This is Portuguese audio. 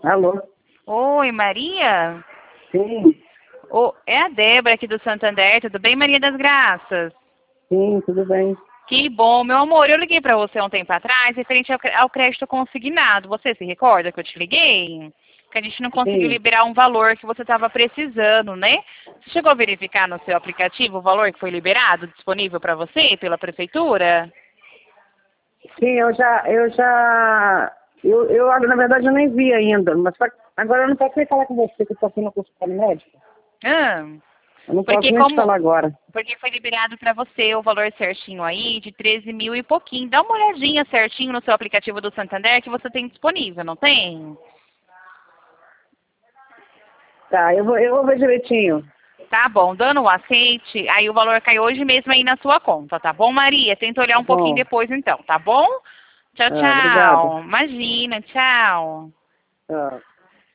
Alô? Oi, Maria? Sim, É a Débora aqui do Santander, tudo bem, Maria das Graças? sim, tudo bem. Que bom, meu amor, eu liguei pra você um tempo atrás, referente ao crédito consignado. Você se recorda que eu te liguei? Que a gente não conseguiu Sim, liberar um valor que você estava precisando, né? Você chegou a verificar no seu aplicativo o valor que foi liberado, disponível para você pela prefeitura? sim, na verdade, eu nem vi ainda, mas agora eu não posso nem falar com você, que eu estou aqui no consultório médico. Ah, Eu não posso porque nem te falar agora. porque foi liberado para você o valor certinho aí de 13 mil e pouquinho. Dá uma olhadinha certinho no seu aplicativo do Santander que você tem disponível, não tem? Tá, eu vou ver direitinho. Tá bom, dando o aceite, aí o valor cai hoje mesmo aí na sua conta, tá bom, Maria? Tenta olhar Tá um pouquinho bom. depois então, tá bom? Tchau, Obrigada. tchau. Imagina, tchau. Tchau.